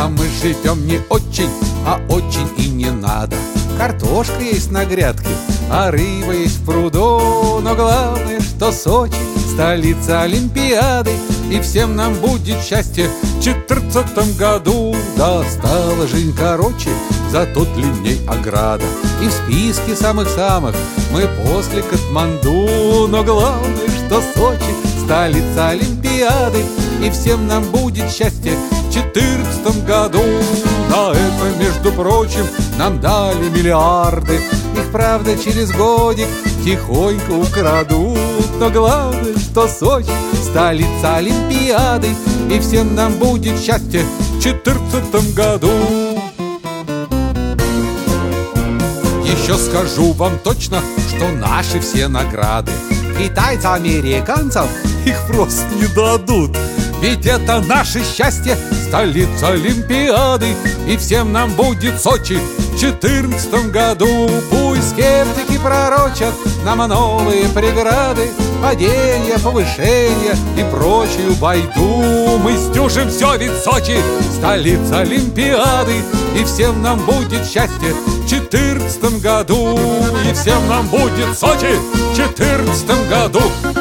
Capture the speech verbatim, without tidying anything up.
А мы живем не очень, а очень и не надо. Картошка есть на грядке, а рыба есть в пруду. Но главное, что Сочи — столица Олимпиады, и всем нам будет счастье в четырнадцатом году. Да стала жизнь короче, зато длинней ограда, и в списке самых-самых мы после Катманду. Но главное, что Сочи — столица Олимпиады, и всем нам будет счастье в четырнадцатом году. На это, между прочим, нам дали миллиарды. Их, правда, через годик тихонько украдут. Но главное, что Сочи — столица Олимпиады, и всем нам будет счастье в четырнадцатом году. Еще скажу вам точно, что наши все награды китайцам, американцам их просто не дадут. Ведь это наше счастье, столица Олимпиады, и всем нам будет Сочи в четырнадцатом году. Пусть скептики пророчат нам новые преграды, падения, повышения и прочую байду. Мы сдюжим все, ведь Сочи — столица Олимпиады, и всем нам будет счастье в четырнадцатом году. И всем нам будет Сочи в четырнадцатом году.